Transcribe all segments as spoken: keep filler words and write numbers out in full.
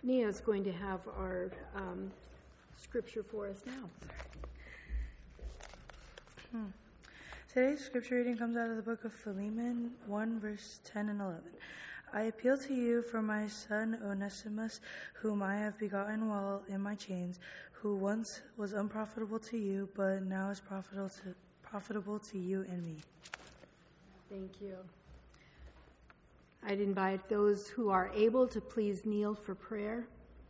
Nia is going to have our um, scripture for us now. Hmm. Today's scripture reading comes out of the book of Philemon one, verse ten and eleven. I appeal to you for my son Onesimus, whom I have begotten while in my chains, who once was unprofitable to you, but now is profitable to, profitable to you and me. Thank you. I'd invite those who are able to please kneel for prayer.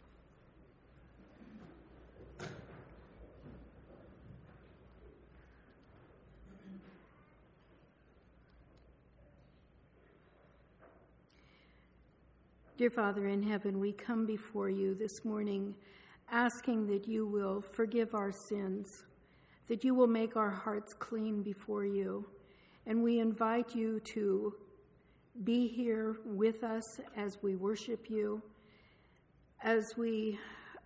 Dear Father in heaven, we come before you this morning asking that you will forgive our sins, that you will make our hearts clean before you, and we invite you to be here with us as we worship you, as we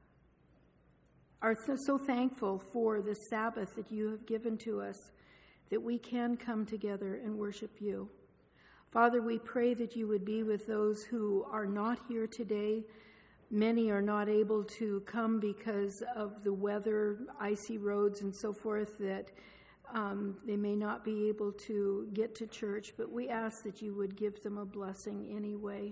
are so thankful for the Sabbath that you have given to us, that we can come together and worship you. Father, we pray that you would be with those who are not here today. Many are not able to come because of the weather, icy roads and so forth, that um, they may not be able to get to church, but we ask that you would give them a blessing anyway.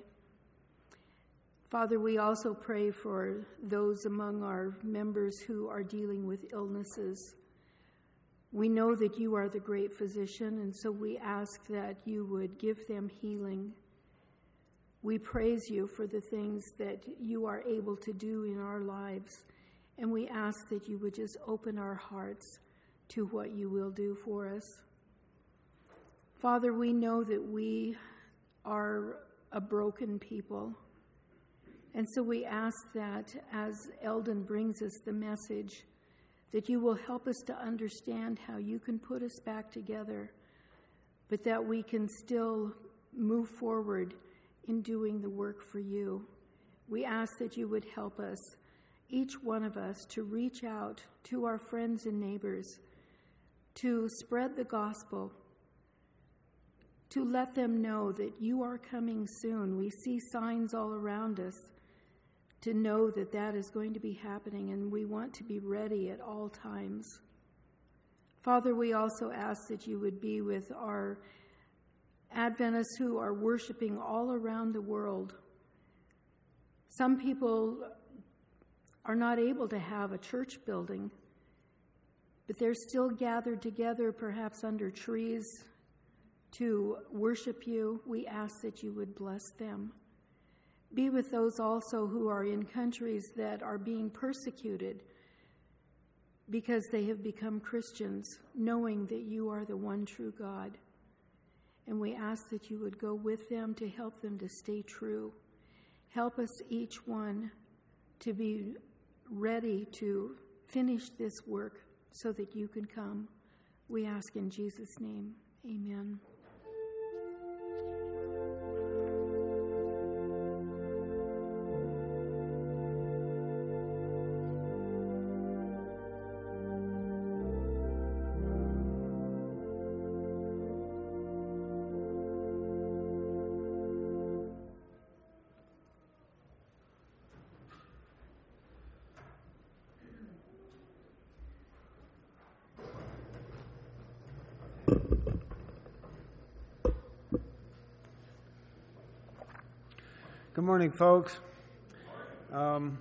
Father, we also pray for those among our members who are dealing with illnesses. We know that you are the great physician, and so we ask that you would give them healing. We praise you for the things that you are able to do in our lives, and we ask that you would just open our hearts to what you will do for us. Father, we know that we are a broken people, and so we ask that as Eldon brings us the message, that you will help us to understand how you can put us back together, but that we can still move forward in doing the work for you. We ask that you would help us, each one of us, to reach out to our friends and neighbors, to spread the gospel, to let them know that you are coming soon. We see signs all around us, to know that that is going to be happening, and we want to be ready at all times. Father, we also ask that you would be with our Adventists who are worshiping all around the world. Some people are not able to have a church building, but they're still gathered together, perhaps under trees, to worship you. We ask that you would bless them. Be with those also who are in countries that are being persecuted because they have become Christians, knowing that you are the one true God. And we ask that you would go with them to help them to stay true. Help us each one to be ready to finish this work so that you can come. We ask in Jesus' name. Amen. Good morning, folks. Um,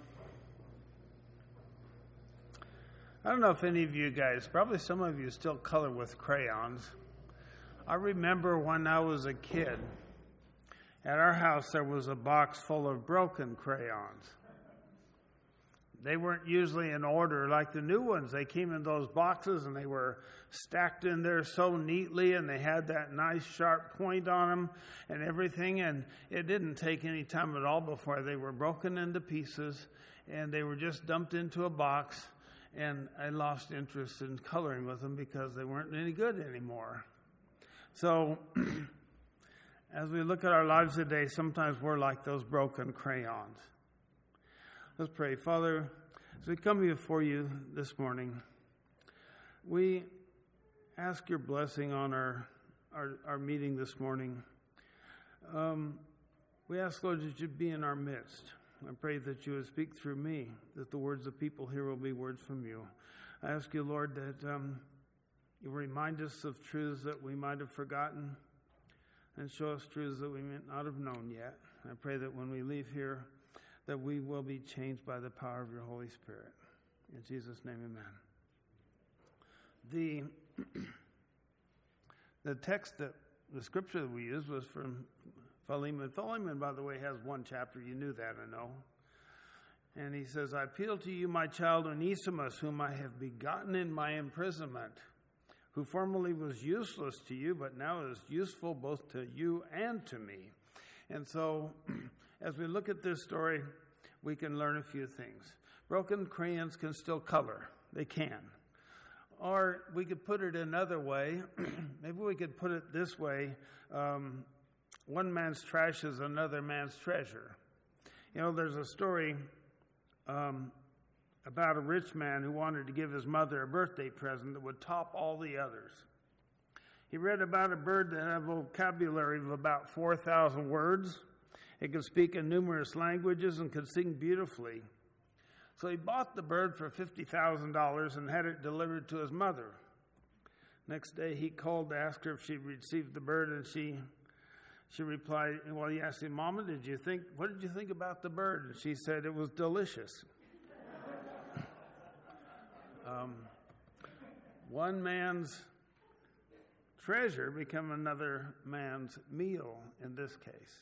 I don't know if any of you guys, probably some of you still color with crayons. I remember when I was a kid, at our house there was a box full of broken crayons. They weren't usually in order like the new ones. They came in those boxes and they were stacked in there so neatly, and they had that nice sharp point on them and everything, and it didn't take any time at all before they were broken into pieces and they were just dumped into a box, and I lost interest in coloring with them because they weren't any good anymore. So as we look at our lives today, sometimes we're like those broken crayons. Let's pray. Father, as we come before you this morning, we ask your blessing on our our, our meeting this morning. Um, we ask, Lord, that you be in our midst. I pray that you would speak through me, that the words of people here will be words from you. I ask you, Lord, that um, you remind us of truths that we might have forgotten and show us truths that we may not have known yet. I pray that when we leave here, that we will be changed by the power of your Holy Spirit. In Jesus' name, amen. The, the text that, the scripture that we used was from Philemon. Philemon, by the way, has one chapter. You knew that, I know. And he says, I appeal to you, my child Onesimus, whom I have begotten in my imprisonment, who formerly was useless to you, but now is useful both to you and to me. And so, as we look at this story, we can learn a few things. Broken crayons can still color. They can. Or we could put it another way. Maybe we could put it this way. Um, one man's trash is another man's treasure. You know, there's a story um, about a rich man who wanted to give his mother a birthday present that would top all the others. He read about a bird that had a vocabulary of about four thousand words. It could speak in numerous languages and could sing beautifully. So he bought the bird for fifty thousand dollars and had it delivered to his mother. Next day he called to ask her if she received the bird, and she she replied, well, he asked him, Mama, did you think, what did you think about the bird? And she said it was delicious. um, one man's treasure become another man's meal in this case.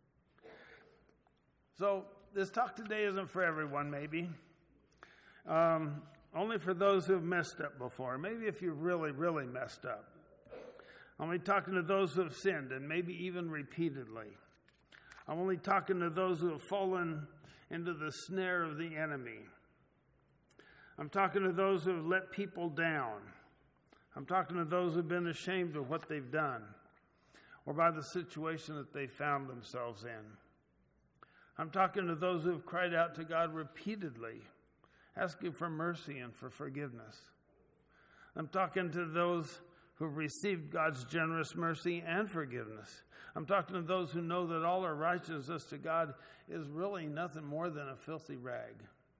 So this talk today isn't for everyone, maybe. Um, only for those who have messed up before. Maybe if you really, really messed up. I'm only talking to those who have sinned, and maybe even repeatedly. I'm only talking to those who have fallen into the snare of the enemy. I'm talking to those who have let people down. I'm talking to those who have been ashamed of what they've done, or by the situation that they found themselves in. I'm talking to those who have cried out to God repeatedly, asking for mercy and for forgiveness. I'm talking to those who have received God's generous mercy and forgiveness. I'm talking to those who know that all our righteousness to God is really nothing more than a filthy rag.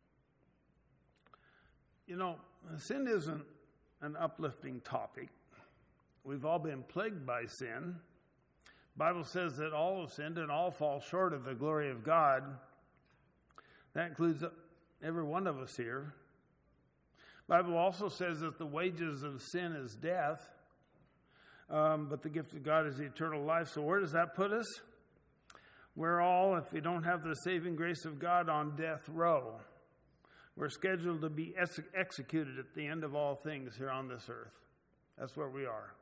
You know, sin isn't an uplifting topic. We've all been plagued by sin. The Bible says that all have sinned and all fall short of the glory of God. That includes every one of us here. The Bible also says that the wages of sin is death, um, but the gift of God is eternal life. So where does that put us? We're all, if we don't have the saving grace of God, on death row. We're scheduled to be ex- executed at the end of all things here on this earth. That's where we are.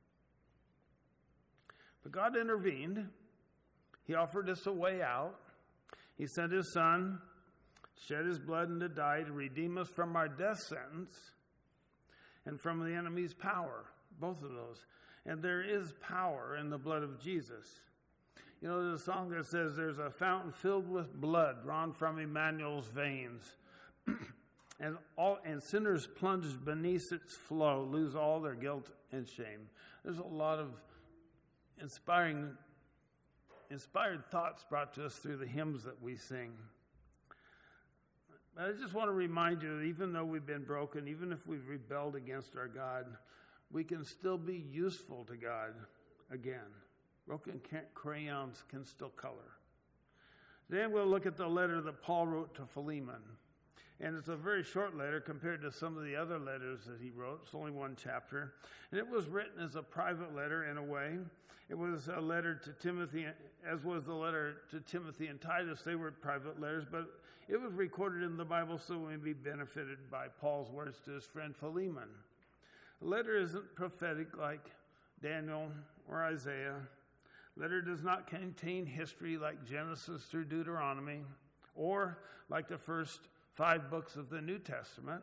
But God intervened. He offered us a way out. He sent his son, shed his blood and to die to redeem us from our death sentence and from the enemy's power, both of those. And there is power in the blood of Jesus. You know, there's a song that says, there's a fountain filled with blood drawn from Emmanuel's veins. and all and sinners plunged beneath its flow lose all their guilt and shame. There's a lot of inspiring, inspired thoughts brought to us through the hymns that we sing. But I just want to remind you that even though we've been broken, even if we've rebelled against our God, we can still be useful to God again. Broken crayons can still color. Then we'll look at the letter that Paul wrote to Philemon. And it's a very short letter compared to some of the other letters that he wrote. It's only one chapter. And it was written as a private letter in a way. It was a letter to Timothy, as was the letter to Timothy and Titus. They were private letters, but it was recorded in the Bible so we may be benefited by Paul's words to his friend Philemon. The letter isn't prophetic like Daniel or Isaiah. The letter does not contain history like Genesis through Deuteronomy, or like the first five books of the New Testament.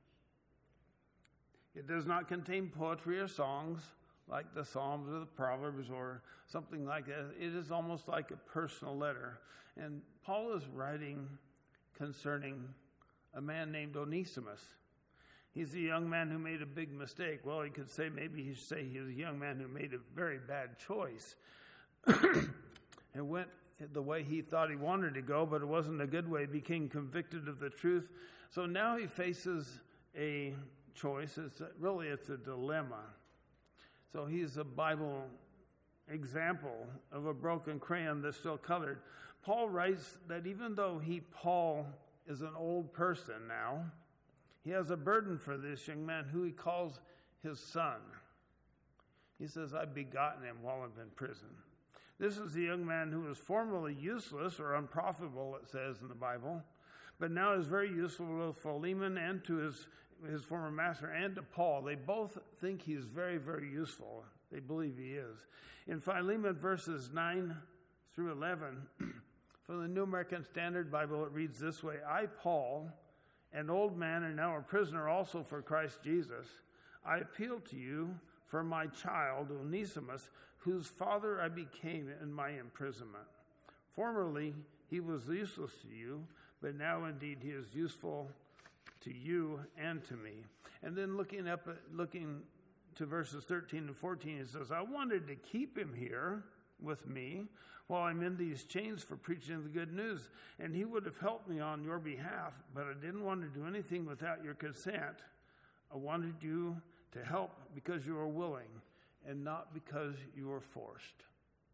It does not contain poetry or songs like the Psalms or the Proverbs or something like that. It is almost like a personal letter. And Paul is writing concerning a man named Onesimus. He's a young man who made a big mistake. Well, he could say, maybe he'd say he was a young man who made a very bad choice and went the way he thought he wanted to go, but it wasn't a good way. He became convicted of the truth. So now he faces a choice. It's a, really, it's a dilemma. So he's a Bible example of a broken crayon that's still colored. Paul writes that even though he, Paul, is an old person now, he has a burden for this young man who he calls his son. He says, I've begotten him while I'm in prison. This is a young man who was formerly useless or unprofitable, it says in the Bible, but now is very useful to Philemon and to his, his former master and to Paul. They both think he's very, very useful. They believe he is. In Philemon verses nine through eleven, from the New American Standard Bible, it reads this way, I, Paul, an old man and now a prisoner also for Christ Jesus, I appeal to you for my child, Onesimus, whose father I became in my imprisonment. Formerly, he was useless to you, but now indeed he is useful to you and to me. And then looking up, at, looking to verses thirteen and fourteen, it says, I wanted to keep him here with me while I'm in these chains for preaching the good news, and he would have helped me on your behalf, but I didn't want to do anything without your consent. I wanted you to help because you were willing and not because you were forced.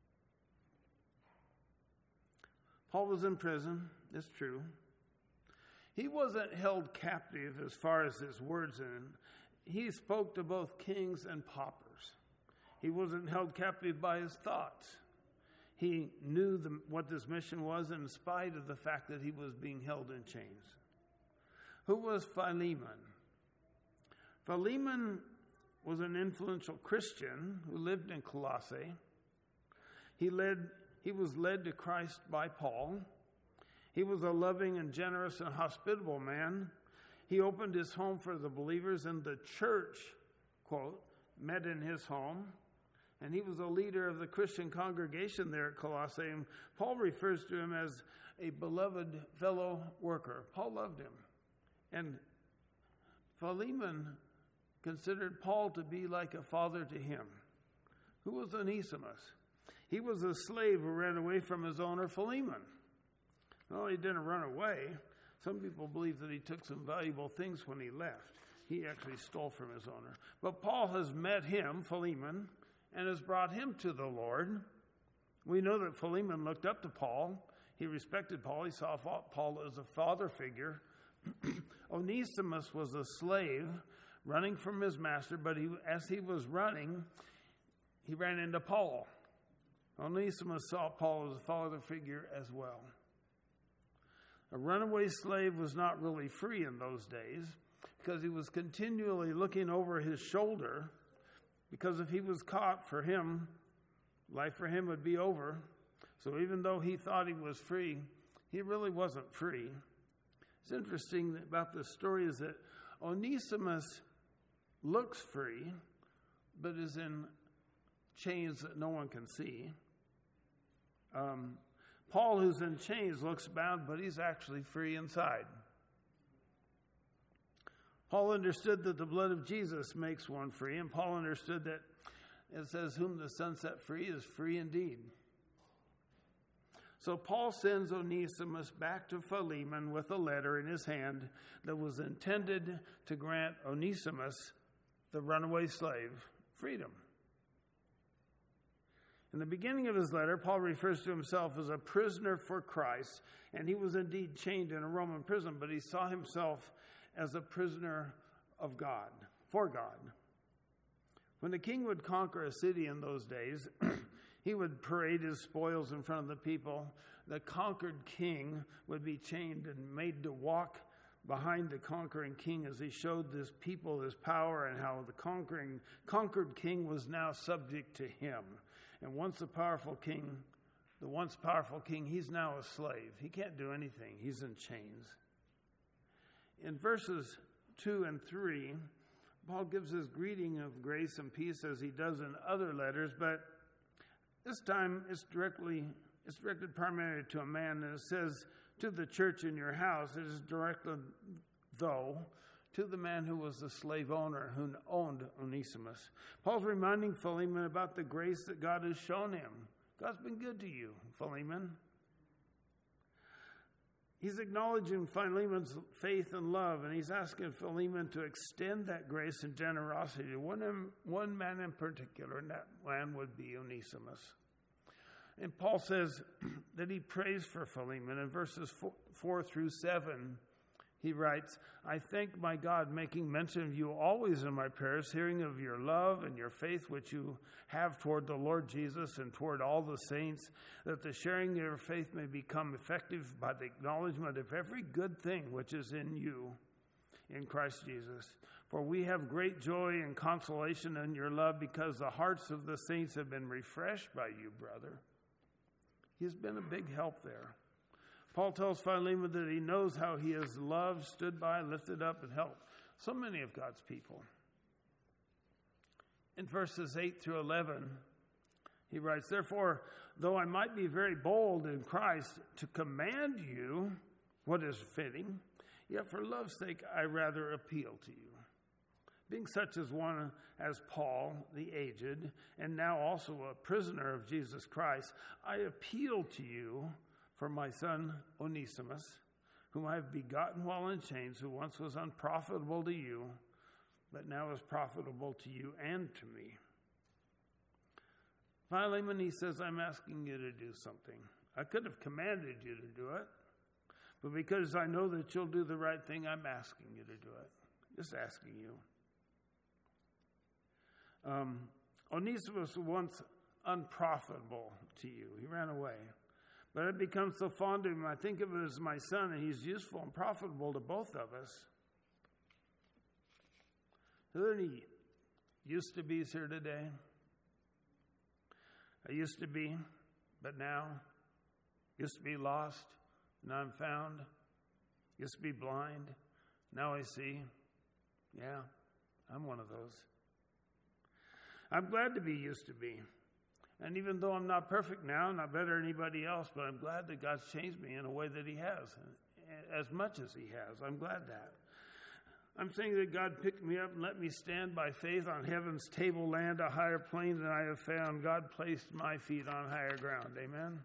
Paul was in prison, it's true. He wasn't held captive as far as his words in. He spoke to both kings and paupers. He wasn't held captive by his thoughts. He knew the, what this mission was in spite of the fact that he was being held in chains. Who was Philemon? Philemon was an influential Christian who lived in Colossae. He led, he was led to Christ by Paul. He was a loving and generous and hospitable man. He opened his home for the believers, and the church, quote, met in his home. And he was a leader of the Christian congregation there at Colossae. And Paul refers to him as a beloved fellow worker. Paul loved him. And Philemon considered Paul to be like a father to him. Who was Onesimus? He was a slave who ran away from his owner, Philemon. Well, he didn't run away. Some people believe that he took some valuable things when he left. He actually stole from his owner. But Paul has met him, Philemon, and has brought him to the Lord. We know that Philemon looked up to Paul. He respected Paul. He saw Paul as a father figure. Onesimus was a slave running from his master, but he, as he was running, he ran into Paul. Onesimus saw Paul as a father figure as well. A runaway slave was not really free in those days because he was continually looking over his shoulder, because if he was caught, for him, life for him would be over. So even though he thought he was free, he really wasn't free. It's interesting about this story is that Onesimus looks free, but is in chains that no one can see. Um, Paul, who's in chains, looks bound, but he's actually free inside. Paul understood that the blood of Jesus makes one free, and Paul understood that it says, whom the Son set free is free indeed. So Paul sends Onesimus back to Philemon with a letter in his hand that was intended to grant Onesimus, the runaway slave, freedom. In the beginning of his letter, Paul refers to himself as a prisoner for Christ, and he was indeed chained in a Roman prison, but he saw himself as a prisoner of God, for God. When the king would conquer a city in those days, he would parade his spoils in front of the people. The conquered king would be chained and made to walk behind the conquering king as he showed this people his power and how the conquering conquered king was now subject to him. And once the powerful king, the once powerful king, he's now a slave. He can't do anything. He's in chains. In verses two and three, Paul gives his greeting of grace and peace as he does in other letters, but this time it's directly it's directed primarily to a man, and it says, to the church in your house. It is directed, though, to the man who was the slave owner who owned Onesimus. Paul's reminding Philemon about the grace that God has shown him. God's been good to you, Philemon. He's acknowledging Philemon's faith and love, and he's asking Philemon to extend that grace and generosity to one, one man in particular, and that man would be Onesimus. And Paul says that he prays for Philemon. In verses four, four through seven, he writes, I thank my God, making mention of you always in my prayers, hearing of your love and your faith which you have toward the Lord Jesus and toward all the saints, that the sharing of your faith may become effective by the acknowledgement of every good thing which is in you in Christ Jesus. For we have great joy and consolation in your love, because the hearts of the saints have been refreshed by you, brother. He's been a big help there. Paul tells Philemon that he knows how he has loved, stood by, lifted up, and helped so many of God's people. In verses eight through eleven, he writes, Therefore, though I might be very bold in Christ to command you what is fitting, yet for love's sake I rather appeal to you. Being such as one as Paul, the aged, and now also a prisoner of Jesus Christ, I appeal to you for my son Onesimus, whom I have begotten while in chains, who once was unprofitable to you, but now is profitable to you and to me. Philemon, he says, I'm asking you to do something. I could have commanded you to do it, but because I know that you'll do the right thing, I'm asking you to do it. Just asking you. Um, Onesimus was once unprofitable to you. He ran away. But I've become so fond of him, I think of him as my son, and he's useful and profitable to both of us. Are there any used to be's here today? I used to be, but now. Used to be lost, now I'm found. Used to be blind, now I see. Yeah, I'm one of those. I'm glad to be used to be. And even though I'm not perfect now, not better than anybody else, but I'm glad that God's changed me in a way that he has, as much as he has. I'm glad that. I'm saying that God picked me up and let me stand by faith on heaven's tableland, a higher plane than I have found. God placed my feet on higher ground. Amen?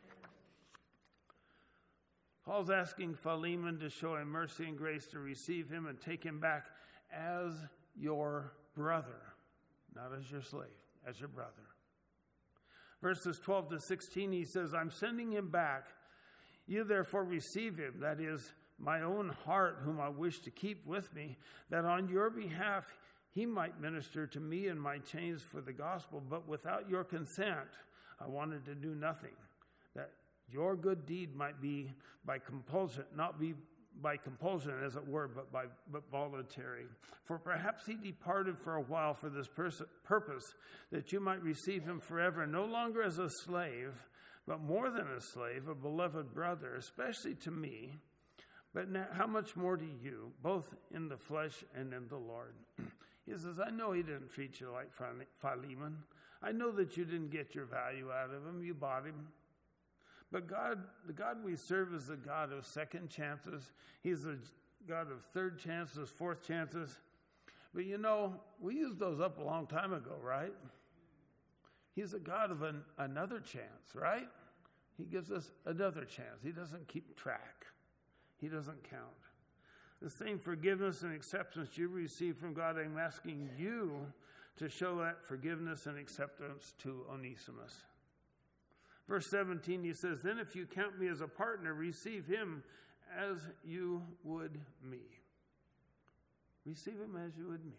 Paul's asking Philemon to show him mercy and grace to receive him and take him back as your brother, not as your slave, as your brother. Verses twelve to sixteen, he says, I'm sending him back. You therefore receive him, that is, my own heart, whom I wish to keep with me, that on your behalf he might minister to me in my chains for the gospel. But without your consent, I wanted to do nothing, that your good deed might be by compulsion, not be by compulsion, as it were, but by but voluntary. For perhaps he departed for a while for this pers- purpose, that you might receive him forever, no longer as a slave, but more than a slave, a beloved brother, especially to me, but now, how much more to you, both in the flesh and in the Lord. He says, I know he didn't treat you like Philemon. I know that you didn't get your value out of him. You bought him. But God, the God we serve is the God of second chances. He's the God of third chances, fourth chances. But you know, we used those up a long time ago, right? He's a God of an, another chance, right? He gives us another chance. He doesn't keep track. He doesn't count. The same forgiveness and acceptance you receive from God, I'm asking you to show that forgiveness and acceptance to Onesimus. Verse seventeen, he says, then if you count me as a partner, receive him as you would me. Receive him as you would me.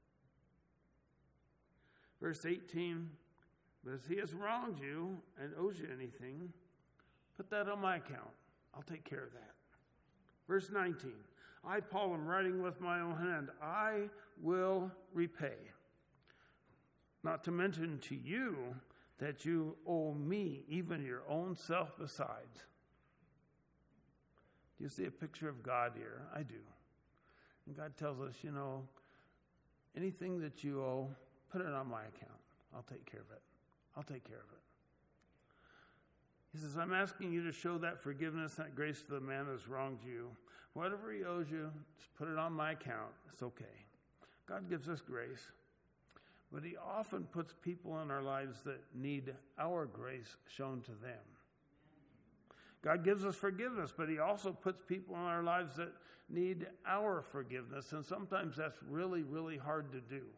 Verse eighteen, but if he has wronged you and owes you anything, put that on my account. I'll take care of that. Verse nineteen, I, Paul, am writing with my own hand. I will repay. Not to mention to you that you owe me even your own self besides. Do you see a picture of God here? I do. And God tells us, you know, anything that you owe, put it on my account. I'll take care of it. I'll take care of it. He says, I'm asking you to show that forgiveness, that grace to the man who has wronged you. Whatever he owes you, just put it on my account. It's okay. God gives us grace. But he often puts people in our lives that need our grace shown to them. God gives us forgiveness, but he also puts people in our lives that need our forgiveness, and sometimes that's really, really hard to do.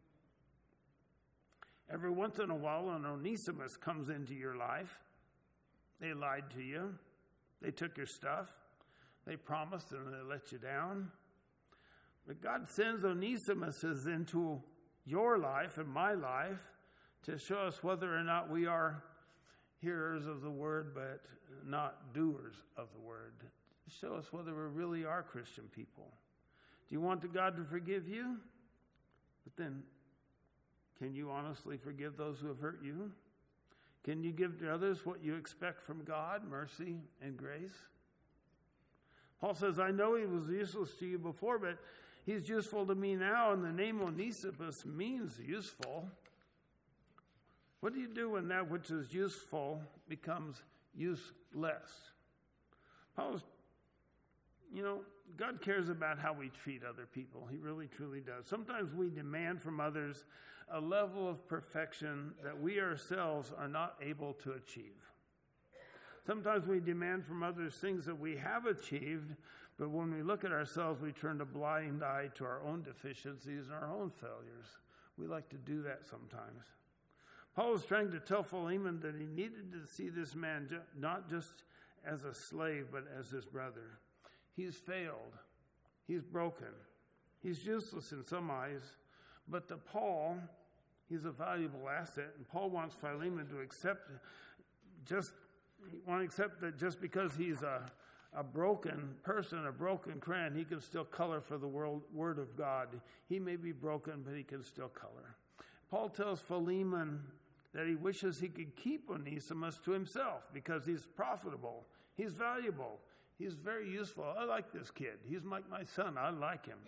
Every once in a while, an Onesimus comes into your life. They lied to you. They took your stuff. They promised and they let you down. But God sends Onesimuses into your life and my life to show us whether or not we are hearers of the word, but not doers of the word. To show us whether we really are Christian people. Do you want God to forgive you? But then, can you honestly forgive those who have hurt you? Can you give to others what you expect from God, mercy and grace? Paul says, I know he was useless to you before, but he's useful to me now, and the name Onesimus means useful. What do you do when that which is useful becomes useless? Paul's, you know, God cares about how we treat other people. He really, truly does. Sometimes we demand from others a level of perfection that we ourselves are not able to achieve. Sometimes we demand from others things that we have achieved, but when we look at ourselves, we turn a blind eye to our own deficiencies and our own failures. We like to do that sometimes. Paul was trying to tell Philemon that he needed to see this man ju- not just as a slave, but as his brother. He's failed. He's broken. He's useless in some eyes, but to Paul, he's a valuable asset, and Paul wants Philemon to accept just want to accept that just because he's a, a broken person, a broken crayon, he can still color for the world, word of God. He may be broken, but he can still color. Paul tells Philemon that he wishes he could keep Onesimus to himself because he's profitable, he's valuable, he's very useful. I like this kid. He's like my son. I like him.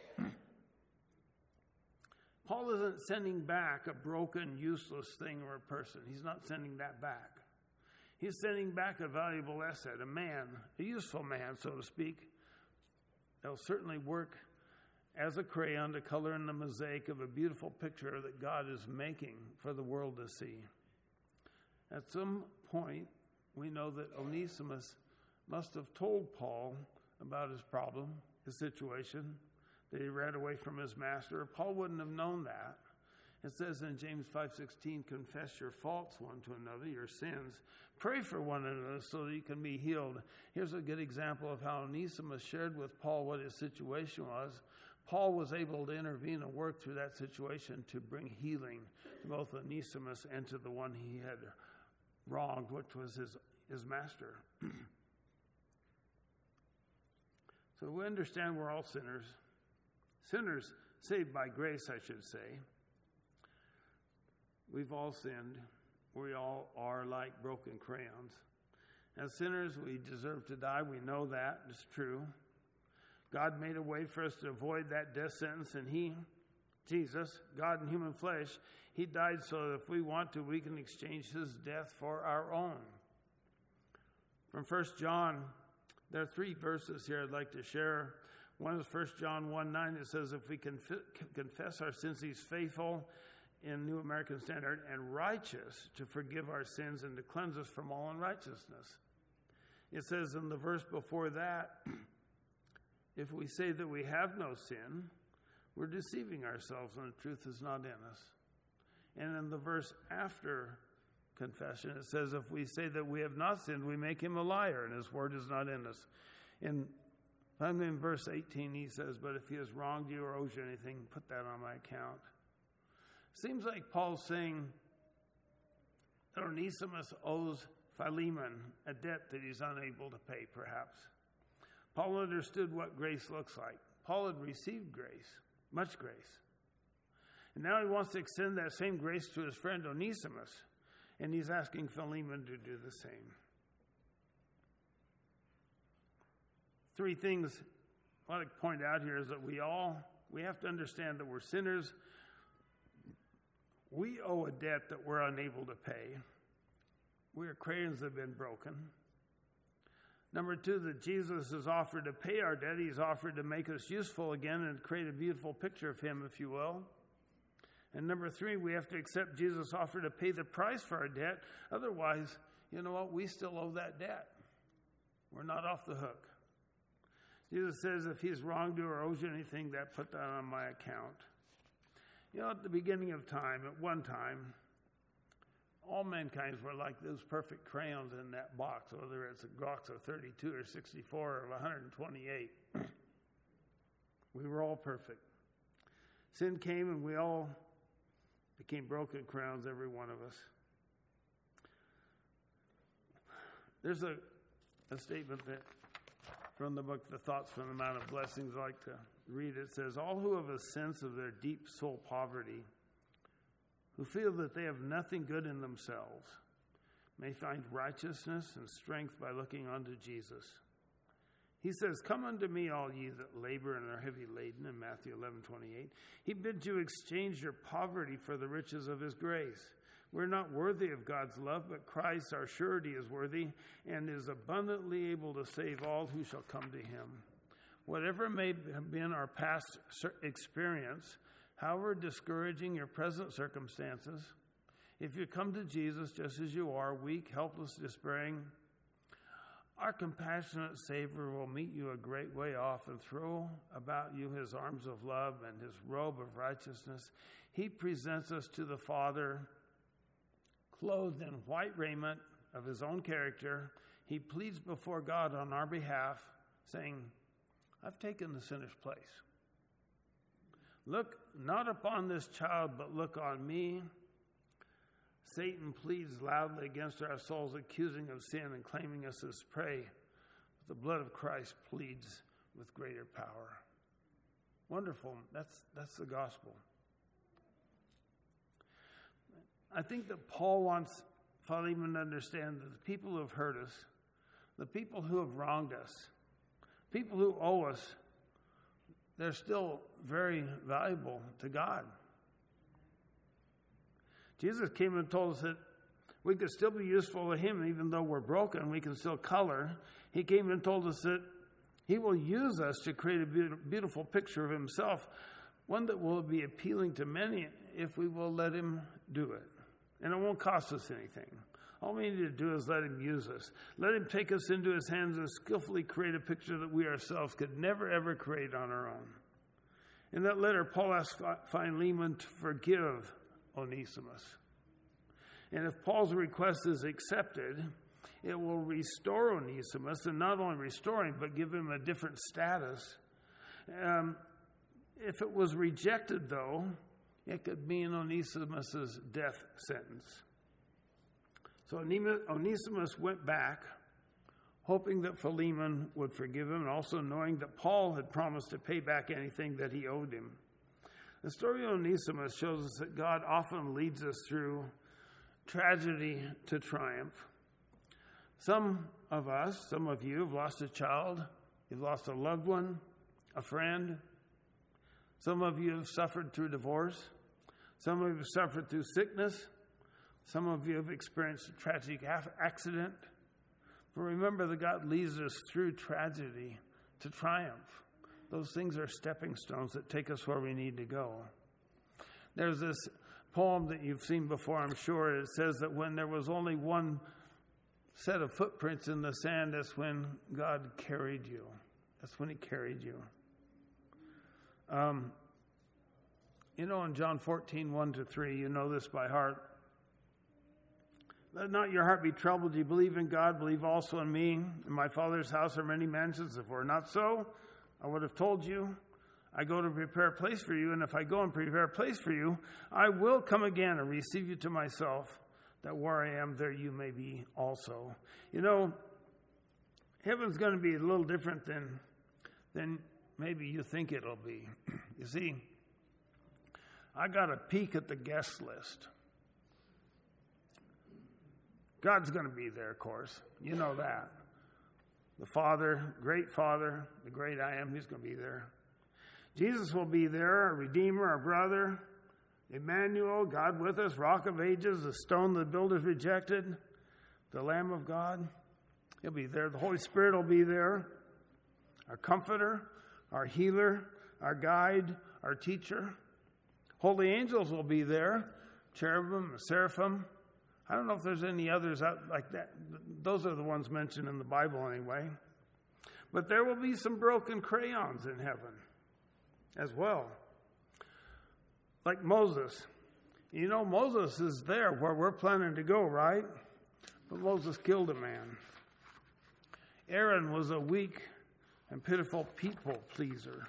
Paul isn't sending back a broken, useless thing or a person. He's not sending that back. He's sending back a valuable asset, a man, a useful man, so to speak. They'll certainly work as a crayon to color in the mosaic of a beautiful picture that God is making for the world to see. At some point, we know that Onesimus must have told Paul about his problem, his situation, that he ran away from his master. Paul wouldn't have known that. It says in James five sixteen, confess your faults one to another, your sins. Pray for one another so that you can be healed. Here's a good example of how Onesimus shared with Paul what his situation was. Paul was able to intervene and work through that situation to bring healing to both Onesimus and to the one he had wronged, which was his, his master. So we understand we're all sinners. Sinners saved by grace, I should say. We've all sinned. We all are like broken crayons. As sinners, we deserve to die. We know that. It's true. God made a way for us to avoid that death sentence, and he, Jesus, God in human flesh, he died so that if we want to, we can exchange his death for our own. From First John, there are three verses here I'd like to share. One is First John one nine. It says, if we conf- confess our sins, he's faithful in New American Standard and righteous to forgive our sins and to cleanse us from all unrighteousness. It says in the verse before that, if we say that we have no sin, we're deceiving ourselves and the truth is not in us. And in the verse after confession, it says, if we say that we have not sinned, we make him a liar and his word is not in us. In finally in verse eighteen, he says, but if he has wronged you or owes you anything, put that on my account. Seems like Paul's saying that Onesimus owes Philemon a debt that he's unable to pay, perhaps. Paul understood what grace looks like. Paul had received grace, much grace. And now he wants to extend that same grace to his friend Onesimus, and he's asking Philemon to do the same. Three things I want to point out here is that we all, we have to understand that we're sinners. We owe a debt that we're unable to pay. We are crayons that have been broken. Number two, that Jesus has offered to pay our debt. He's offered to make us useful again and create a beautiful picture of him, if you will. And number three, we have to accept Jesus' offer to pay the price for our debt. Otherwise, you know what? We still owe that debt. We're not off the hook. Jesus says if he's wronged you or owes you anything, that put that on my account. You know, at the beginning of time, at one time, all mankind were like those perfect crayons in that box, whether it's a box of thirty-two or sixty-four or one hundred twenty-eight. We were all perfect. Sin came and we all became broken crayons, every one of us. There's a, a statement that from the book, The Thoughts from the Mount of Blessings, I like to read. It says, all who have a sense of their deep soul poverty, who feel that they have nothing good in themselves, may find righteousness and strength by looking unto Jesus. He says, come unto me, all ye that labor and are heavy laden, in Matthew eleven twenty-eight. He bids you exchange your poverty for the riches of his grace. We're not worthy of God's love, but Christ, our surety, is worthy and is abundantly able to save all who shall come to him. Whatever may have been our past experience, however discouraging your present circumstances, if you come to Jesus just as you are, weak, helpless, despairing, our compassionate Savior will meet you a great way off and throw about you his arms of love and his robe of righteousness. He presents us to the Father, clothed in white raiment of his own character. He pleads before God on our behalf, saying, I've taken the sinner's place. Look not upon this child, but look on me. Satan pleads loudly against our souls, accusing of sin and claiming us as prey. But the blood of Christ pleads with greater power. Wonderful. That's, that's the gospel. I think that Paul wants Philemon to understand that the people who have hurt us, the people who have wronged us, people who owe us, they're still very valuable to God. Jesus came and told us that we could still be useful to him even though we're broken. We can still color. He came and told us that he will use us to create a beautiful picture of himself, one that will be appealing to many if we will let him do it. And it won't cost us anything. All we need to do is let him use us. Let him take us into his hands and skillfully create a picture that we ourselves could never, ever create on our own. In that letter, Paul asked Philemon to forgive Onesimus. And if Paul's request is accepted, it will restore Onesimus, and not only restore him, but give him a different status. Um, if it was rejected, though, it could mean Onesimus' death sentence. So Onesimus went back, hoping that Philemon would forgive him, and also knowing that Paul had promised to pay back anything that he owed him. The story of Onesimus shows us that God often leads us through tragedy to triumph. Some of us, some of you, have lost a child, you've lost a loved one, a friend. Some of you have suffered through divorce. Some of you have suffered through sickness. Some of you have experienced a tragic accident. But remember that God leads us through tragedy to triumph. Those things are stepping stones that take us where we need to go. There's this poem that you've seen before, I'm sure. It says that when there was only one set of footprints in the sand, that's when God carried you. That's when he carried you. Um, you know, in John fourteen, one to three, you know this by heart. Let not your heart be troubled. You believe in God, believe also in me. In my Father's house are many mansions. If it were not so, I would have told you. I go to prepare a place for you, and if I go and prepare a place for you, I will come again and receive you to myself, that where I am, there you may be also. You know, heaven's going to be a little different than, than maybe you think it'll be. You see, I got a peek at the guest list. God's going to be there, of course. You know that. The Father, great Father, the great I Am, he's going to be there. Jesus will be there, our Redeemer, our brother, Emmanuel, God with us, Rock of Ages, the stone the builders rejected, the Lamb of God. He'll be there. The Holy Spirit will be there, our Comforter, our Healer, our Guide, our Teacher. Holy angels will be there, cherubim, seraphim, I don't know if there's any others out like that. Those are the ones mentioned in the Bible anyway. But there will be some broken crayons in heaven as well. Like Moses. You know, Moses is there where we're planning to go, right? But Moses killed a man. Aaron was a weak and pitiful people pleaser.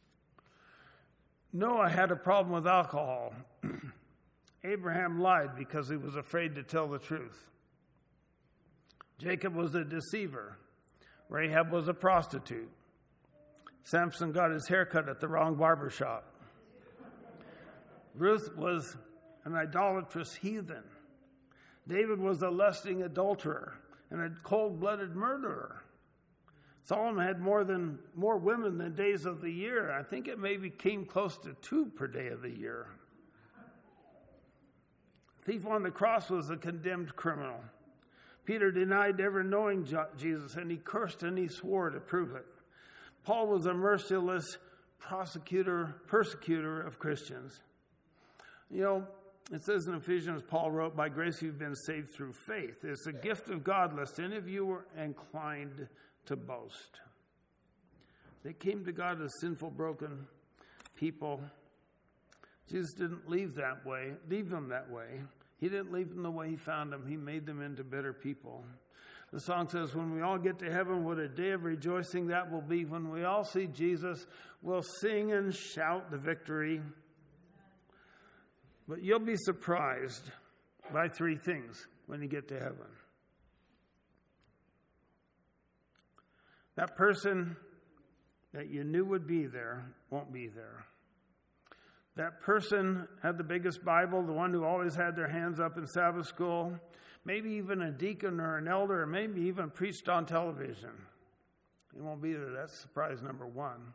Noah had a problem with alcohol. Abraham lied because he was afraid to tell the truth. Jacob was a deceiver. Rahab was a prostitute. Samson got his hair cut at the wrong barber shop. Ruth was an idolatrous heathen. David was a lusting adulterer and a cold-blooded murderer. Solomon had more than more women than days of the year. I think it maybe came close to two per day of the year. The thief on the cross was a condemned criminal. Peter denied ever knowing Jesus, and he cursed and he swore to prove it. Paul was a merciless prosecutor, persecutor of Christians. You know, it says in Ephesians, Paul wrote, by grace you've been saved through faith. It's a gift of God, lest any of you were inclined to boast. They came to God as sinful, broken people. Jesus didn't leave that way, leave them that way. He didn't leave them the way he found them. He made them into better people. The song says, when we all get to heaven, what a day of rejoicing that will be. When we all see Jesus, we'll sing and shout the victory. But you'll be surprised by three things when you get to heaven. That person that you knew would be there won't be there. That person had the biggest Bible, the one who always had their hands up in Sabbath school, maybe even a deacon or an elder, or maybe even preached on television. He won't be there. That's surprise number one.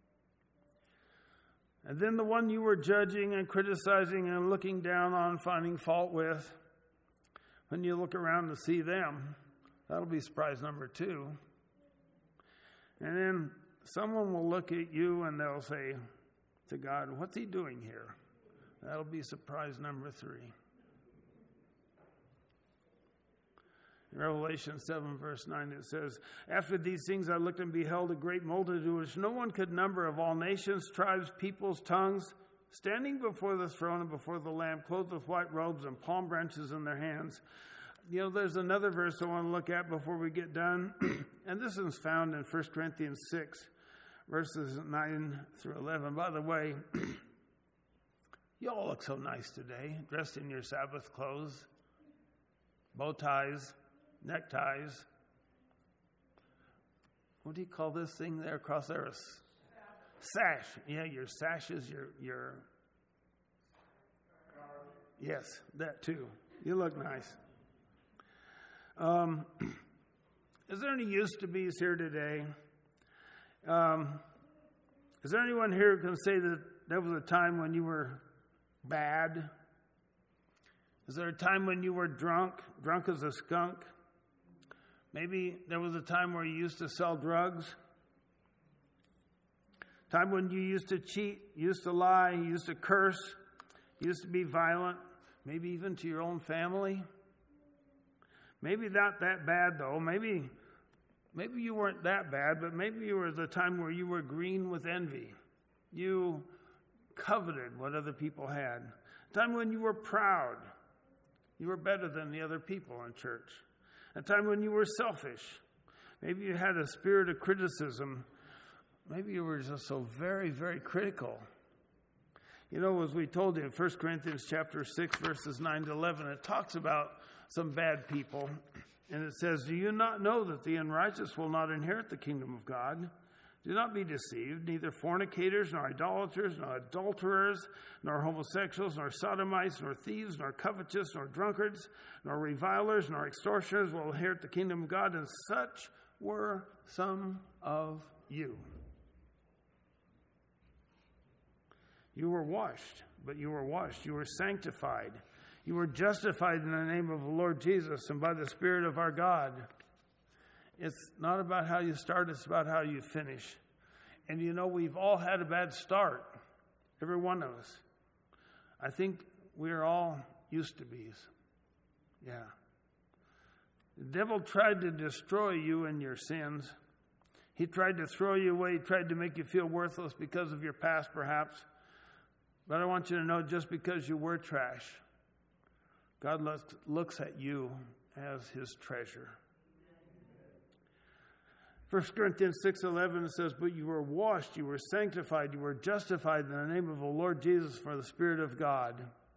And then the one you were judging and criticizing and looking down on, finding fault with, when you look around to see them, that'll be surprise number two. And then someone will look at you and they'll say to God, what's he doing here? That'll be surprise number three. In Revelation seven, verse nine, it says, after these things I looked and beheld a great multitude, which no one could number, of all nations, tribes, peoples, tongues, standing before the throne and before the Lamb, clothed with white robes and palm branches in their hands. You know, there's another verse I want to look at before we get done, and this is found in First Corinthians six, verses nine through eleven. By the way, you all look so nice today, dressed in your Sabbath clothes, bow ties, neckties. What do you call this thing there across there? A sash. Yeah, your sashes, your, your... Yes, that too. You look nice. Um, is there any used to be's here today? Um, is there anyone here who can say that there was a time when you were bad? Is there a time when you were drunk, drunk as a skunk? Maybe there was a time where you used to sell drugs. Time when you used to cheat, used to lie, used to curse, used to be violent, maybe even to your own family. Maybe not that bad, though. Maybe maybe you weren't that bad, but maybe you were the time where you were green with envy. You coveted what other people had. A time when you were proud. You were better than the other people in church. A time when you were selfish. Maybe you had a spirit of criticism. Maybe you were just so very, very critical. You know, as we told you in First Corinthians chapter six, verses nine to eleven, it talks about some bad people. And it says, do you not know that the unrighteous will not inherit the kingdom of God? Do not be deceived, neither fornicators, nor idolaters, nor adulterers, nor homosexuals, nor sodomites, nor thieves, nor covetous, nor drunkards, nor revilers, nor extortioners will inherit the kingdom of God. And such were some of you. You were washed, but you were washed. You were sanctified. You were justified in the name of the Lord Jesus and by the Spirit of our God. It's not about how you start, it's about how you finish. And you know, we've all had a bad start. Every one of us. I think we're all used to be's. Yeah. The devil tried to destroy you and your sins. He tried to throw you away. He tried to make you feel worthless because of your past, perhaps. But I want you to know, just because you were trash, God looks, looks at you as his treasure. First Corinthians six eleven says, but you were washed, you were sanctified, you were justified in the name of the Lord Jesus for the Spirit of God.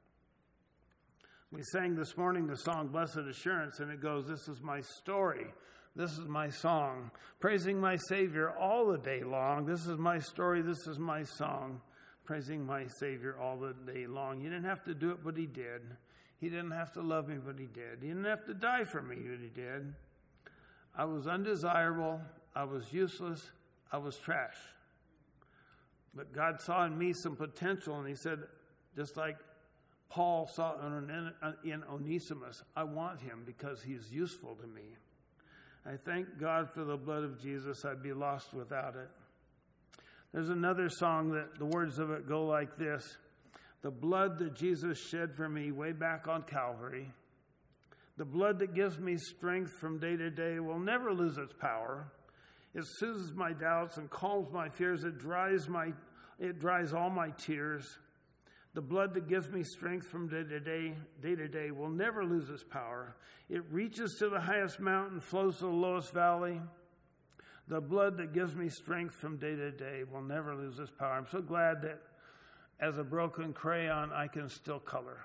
We sang this morning the song, Blessed Assurance, and it goes, this is my story. This is my song, praising my Savior all the day long. This is my story, this is my song, praising my Savior all the day long. He didn't have to do it, but he did. He didn't have to love me, but he did. He didn't have to die for me, but he did. I was undesirable. I was useless. I was trash. But God saw in me some potential, and he said, just like Paul saw in Onesimus, I want him because he's useful to me. I thank God for the blood of Jesus. I'd be lost without it. There's another song that the words of it go like this. The blood that Jesus shed for me way back on Calvary, the blood that gives me strength from day to day will never lose its power. It soothes my doubts and calms my fears. It dries my, it dries all my tears. The blood that gives me strength from day to day, day to day will never lose its power. It reaches to the highest mountain, flows to the lowest valley. The blood that gives me strength from day to day will never lose its power. I'm so glad that as a broken crayon, I can still color.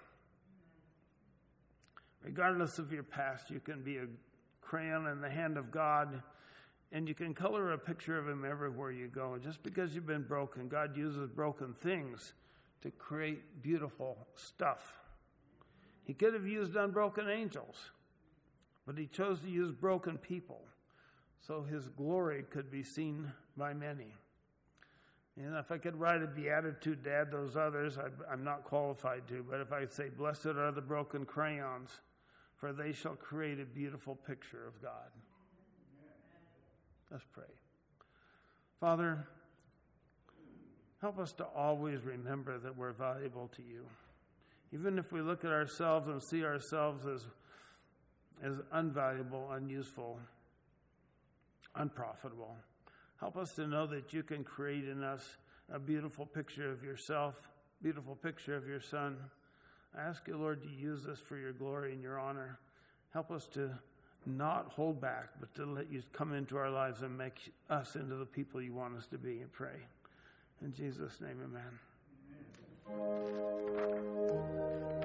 Regardless of your past, you can be a crayon in the hand of God, and you can color a picture of him everywhere you go. Just because you've been broken, God uses broken things to create beautiful stuff. He could have used unbroken angels, but he chose to use broken people so his glory could be seen by many. And if I could write a beatitude to add those others, I, I'm not qualified to, but if I say, blessed are the broken crayons, for they shall create a beautiful picture of God. Let's pray. Father, help us to always remember that we're valuable to you. Even if we look at ourselves and see ourselves as, as unvaluable, unuseful, unprofitable, help us to know that you can create in us a beautiful picture of yourself, beautiful picture of your Son. I ask you, Lord, to use this for your glory and your honor. Help us to not hold back, but to let you come into our lives and make us into the people you want us to be, and pray. In Jesus' name, amen. Amen.